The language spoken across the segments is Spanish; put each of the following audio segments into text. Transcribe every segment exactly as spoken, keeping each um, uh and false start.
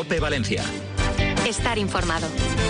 COPE Valencia. Estar informado.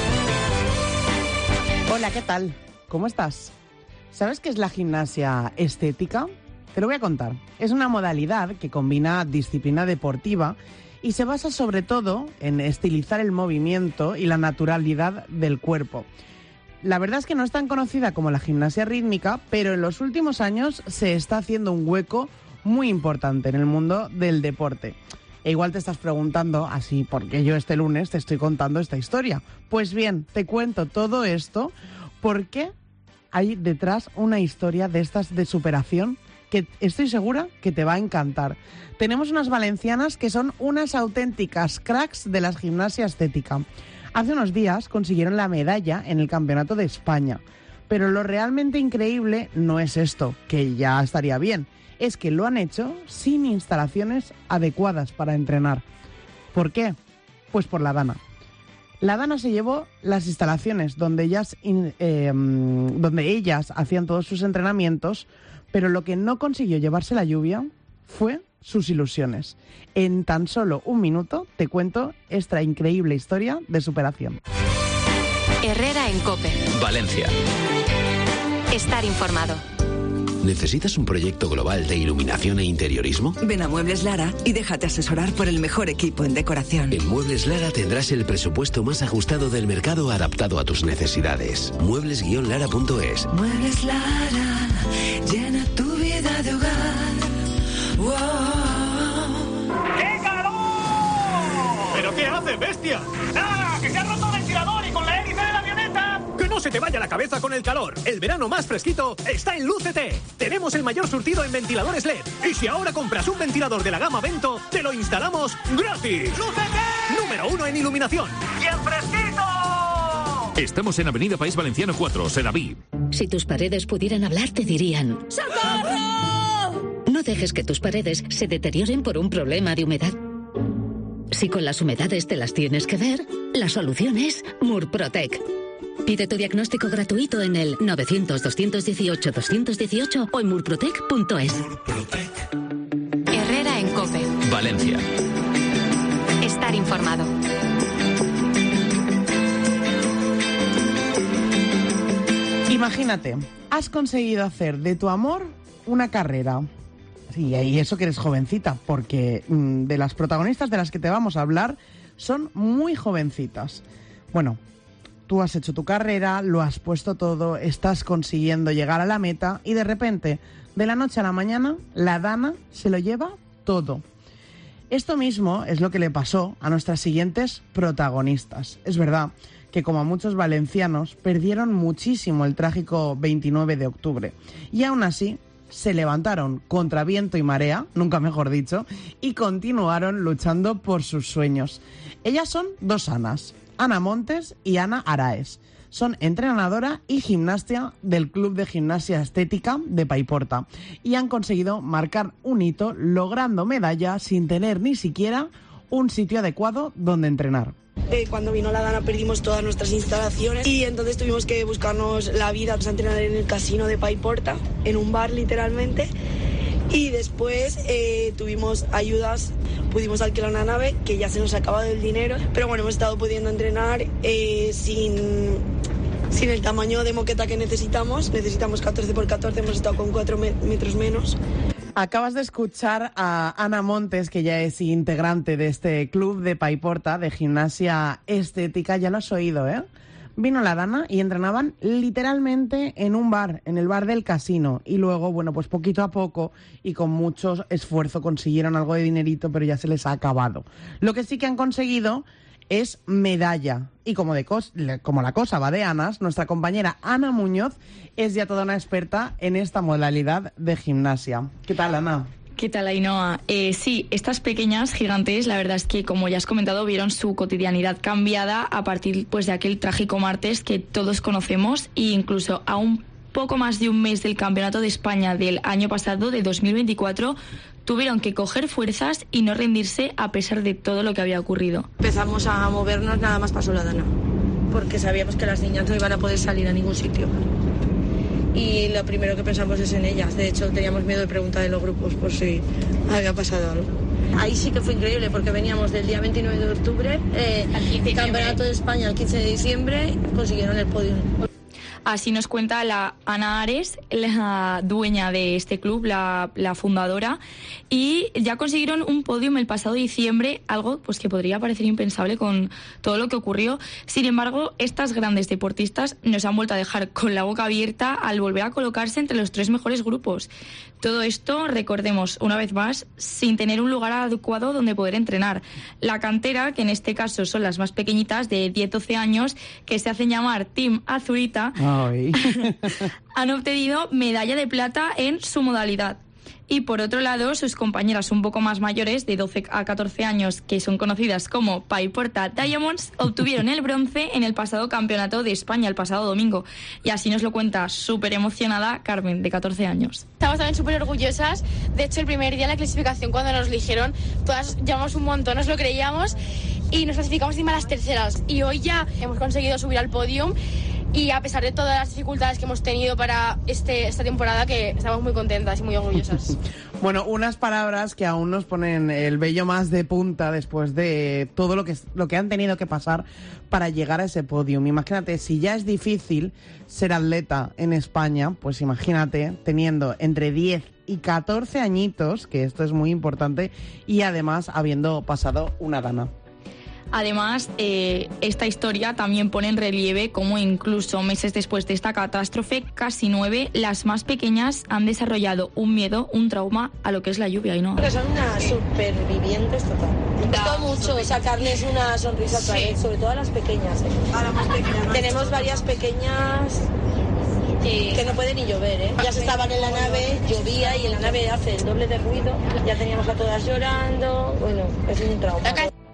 Hola, ¿qué tal? ¿Cómo estás? ¿Sabes qué es la gimnasia estética? Te lo voy a contar. Es una modalidad que combina disciplina deportiva y se basa sobre todo en estilizar el movimiento y la naturalidad del cuerpo. La verdad es que no es tan conocida como la gimnasia rítmica, pero en los últimos años se está haciendo un hueco muy importante en el mundo del deporte. E igual te estás preguntando, así, ¿por qué yo este lunes te estoy contando esta historia? Pues bien, te cuento todo esto porque hay detrás una historia de estas de superación que estoy segura que te va a encantar. Tenemos unas valencianas que son unas auténticas cracks de la gimnasia estética. Hace unos días consiguieron la medalla en el Campeonato de España. Pero lo realmente increíble no es esto, que ya estaría bien. Es que lo han hecho sin instalaciones adecuadas para entrenar. ¿Por qué? Pues por la Dana. La Dana se llevó las instalaciones donde ellas, eh, donde ellas hacían todos sus entrenamientos, pero lo que no consiguió llevarse la lluvia fue sus ilusiones. En tan solo un minuto te cuento esta increíble historia de superación. Herrera en COPE. Valencia. Estar informado. ¿Necesitas un proyecto global de iluminación e interiorismo? Ven a Muebles Lara y déjate asesorar por el mejor equipo en decoración. En Muebles Lara tendrás el presupuesto más ajustado del mercado adaptado a tus necesidades. muebles guion lara punto es. Muebles Lara, llena tu vida de hogar. Wow. ¡Qué calor! ¿Pero qué hace, bestia? ¡Nada! ¡Que se ha roto el ventilador y con la hélice de la avioneta! ¡Que no se te vaya la cabeza con el calor! El verano más fresquito está en Lúcete. Tenemos el mayor surtido en ventiladores L E D. Y si ahora compras un ventilador de la gama Vento, te lo instalamos gratis. ¡Lúcete! Número uno en iluminación. ¡Y en fresquito! Estamos en Avenida País Valenciano cuatro, Sedaví. Si tus paredes pudieran hablar, te dirían: ¡Socorro! No dejes que tus paredes se deterioren por un problema de humedad. Si con las humedades te las tienes que ver, la solución es Murprotec. Pide tu diagnóstico gratuito en el novecientos, doscientos dieciocho, doscientos dieciocho o en murprotec punto es. Herrera en COPE. Valencia. Estar informado. Imagínate, has conseguido hacer de tu amor una carrera. Sí, y eso que eres jovencita, porque mmm, de las protagonistas de las que te vamos a hablar son muy jovencitas. Bueno, tú has hecho tu carrera, lo has puesto todo, estás consiguiendo llegar a la meta y de repente, de la noche a la mañana, la Dana se lo lleva todo. Esto mismo es lo que le pasó a nuestras siguientes protagonistas. Es verdad que como a muchos valencianos perdieron muchísimo el trágico veintinueve de octubre y aún así se levantaron contra viento y marea, nunca mejor dicho, y continuaron luchando por sus sueños. Ellas son dos Anas, Ana Montes y Ana Araes. Son entrenadora y gimnasta del Club de Gimnasia Estética de Paiporta y han conseguido marcar un hito logrando medalla sin tener ni siquiera un sitio adecuado donde entrenar. Eh, cuando vino la Dana perdimos todas nuestras instalaciones y entonces tuvimos que buscarnos la vida, pues, a entrenar en el casino de Paiporta, en un bar literalmente. Y después eh, tuvimos ayudas, pudimos alquilar una nave que ya se nos ha acabado el dinero, pero bueno, hemos estado pudiendo entrenar eh, sin, sin el tamaño de moqueta que necesitamos. Necesitamos catorce por catorce, hemos estado con cuatro metros menos. Acabas de escuchar a Ana Montes, que ya es integrante de este club de Paiporta de gimnasia estética. Ya lo has oído, ¿eh? Vino la Dana y entrenaban literalmente en un bar, en el bar del casino. Y luego, bueno, pues poquito a poco y con mucho esfuerzo consiguieron algo de dinerito, pero ya se les ha acabado. Lo que sí que han conseguido es medalla. Y como, de cos- como la cosa va de Anas, nuestra compañera Ana Muñoz es ya toda una experta en esta modalidad de gimnasia. ¿Qué tal, Ana? ¿Qué tal, Ainhoa? Eh, sí, estas pequeñas gigantes, la verdad es que, como ya has comentado, vieron su cotidianidad cambiada a partir, pues, de aquel trágico martes que todos conocemos, e incluso a un poco más de un mes del Campeonato de España del año pasado, de dos mil veinticuatro, tuvieron que coger fuerzas y no rendirse a pesar de todo lo que había ocurrido. Empezamos a movernos, nada más pasó la Dana, porque sabíamos que las niñas no iban a poder salir a ningún sitio. y lo primero que pensamos es en ellas. De hecho, teníamos miedo de preguntar en los grupos por si había pasado algo. Ahí sí que fue increíble porque veníamos del día veintinueve de octubre, eh, el Campeonato de España el quince de diciembre, consiguieron el podio. Así nos cuenta la Ana Ares, la dueña de este club, la, la fundadora, y ya consiguieron un podium el pasado diciembre, algo pues que podría parecer impensable con todo lo que ocurrió. Sin embargo, estas grandes deportistas nos han vuelto a dejar con la boca abierta al volver a colocarse entre los tres mejores grupos. Todo esto, recordemos, una vez más, sin tener un lugar adecuado donde poder entrenar. La cantera, que en este caso son las más pequeñitas, de diez a doce años, que se hacen llamar Team Azurita, han obtenido medalla de plata en su modalidad. Y por otro lado, sus compañeras un poco más mayores, de doce a catorce años, que son conocidas como Paiporta Diamonds, obtuvieron el bronce en el pasado Campeonato de España, el pasado domingo. Y así nos lo cuenta súper emocionada Carmen, de catorce años. Estamos también súper orgullosas. De hecho, el primer día de la clasificación, cuando nos eligieron, todas llamamos un montón, nos lo creíamos, y nos clasificamos encima a las terceras. Y hoy ya hemos conseguido subir al podium. Y a pesar de todas las dificultades que hemos tenido para este, esta temporada, que estamos muy contentas y muy orgullosas. Bueno, unas palabras que aún nos ponen el vello más de punta después de todo lo que, lo que han tenido que pasar para llegar a ese podium. Imagínate, si ya es difícil ser atleta en España, pues imagínate teniendo entre diez y catorce añitos, que esto es muy importante, y además habiendo pasado una gana. Además, eh, esta historia también pone en relieve cómo incluso meses después de esta catástrofe, casi nueve, las más pequeñas han desarrollado un miedo, un trauma a lo que es la lluvia. Y no. Porque son unas supervivientes total. Me costó mucho sacarles una sonrisa otra vez, sobre todo a las pequeñas. ¿eh? A las más pequeñas. Tenemos varias pequeñas que no puede ni llover, ¿eh? Ya se estaban en la nave, llovía y en la nave hace el doble de ruido. Ya teníamos a todas llorando. Bueno, es un trauma.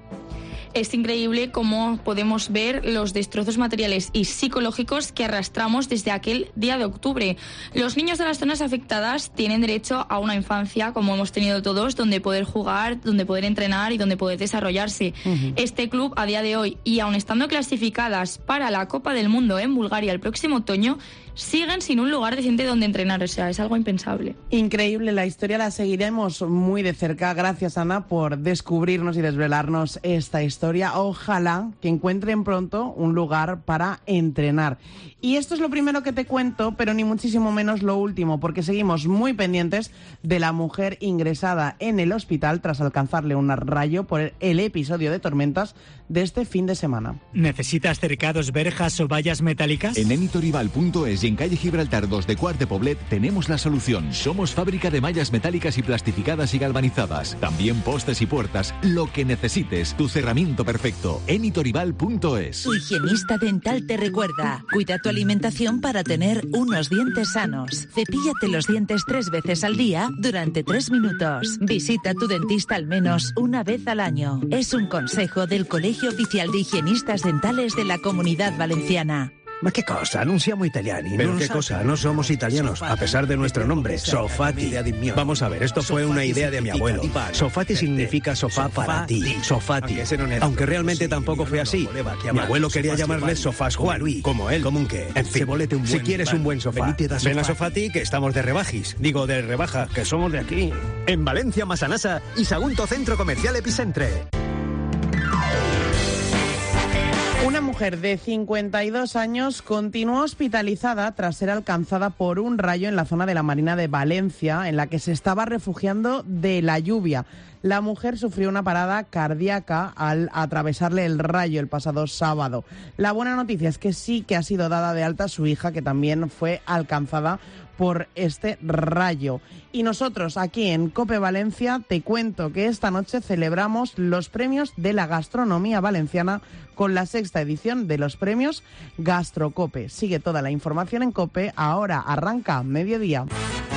Es increíble cómo podemos ver los destrozos materiales y psicológicos que arrastramos desde aquel día de octubre. Los niños de las zonas afectadas tienen derecho a una infancia, como hemos tenido todos, donde poder jugar, donde poder entrenar y donde poder desarrollarse. Uh-huh. Este club, a día de hoy, y aun estando clasificadas para la Copa del Mundo en Bulgaria el próximo otoño, siguen sin un lugar decente donde entrenar. O sea, es algo impensable. Increíble, la historia la seguiremos muy de cerca. Gracias, Ana, por descubrirnos y desvelarnos esta historia. Ojalá que encuentren pronto un lugar para entrenar. Y esto es lo primero que te cuento, pero ni muchísimo menos lo último, porque seguimos muy pendientes de la mujer ingresada en el hospital tras alcanzarle un rayo por el episodio de tormentas de este fin de semana. ¿Necesitas cercados, verjas o vallas metálicas? En enitorival punto es y en calle Gibraltar dos de Quart de Poblet tenemos la solución. Somos fábrica de mallas metálicas y plastificadas y galvanizadas. También postes y puertas. Lo que necesites. Tu cerramiento perfecto. enitorival punto es. Tu higienista dental te recuerda. Cuida tu alimentación para tener unos dientes sanos. Cepíllate los dientes tres veces al día durante tres minutos. Visita a tu dentista al menos una vez al año. Es un consejo del Colegio Oficial de Higienistas Dentales de la Comunidad Valenciana. Ma che cosa? Non siamo italiani. Pero qué cosa, no somos italianos, a pesar de nuestro nombre, Sofati. Vamos a ver, esto fue una idea de mi abuelo. Sofati significa sofá para ti, Sofati. Aunque realmente tampoco fue así. Mi abuelo quería llamarle Sofás Juan, como él. ¿Cómo un qué? En fin, si quieres un buen sofá, ven a Sofati, que estamos de rebajis. Digo, de rebaja, que somos de aquí. En Valencia, Massanassa y Sagunto Centro Comercial Epicentre. Una mujer de cincuenta y dos años continúa hospitalizada tras ser alcanzada por un rayo en la zona de la Marina de Valencia, en la que se estaba refugiando de la lluvia. La mujer sufrió una parada cardíaca al atravesarle el rayo el pasado sábado. La buena noticia es que sí que ha sido dada de alta su hija, que también fue alcanzada por este rayo. Y nosotros aquí en COPE Valencia te cuento que esta noche celebramos los premios de la gastronomía valenciana con la sexta edición de los premios Gastrocope. Sigue toda la información en COPE, ahora arranca mediodía.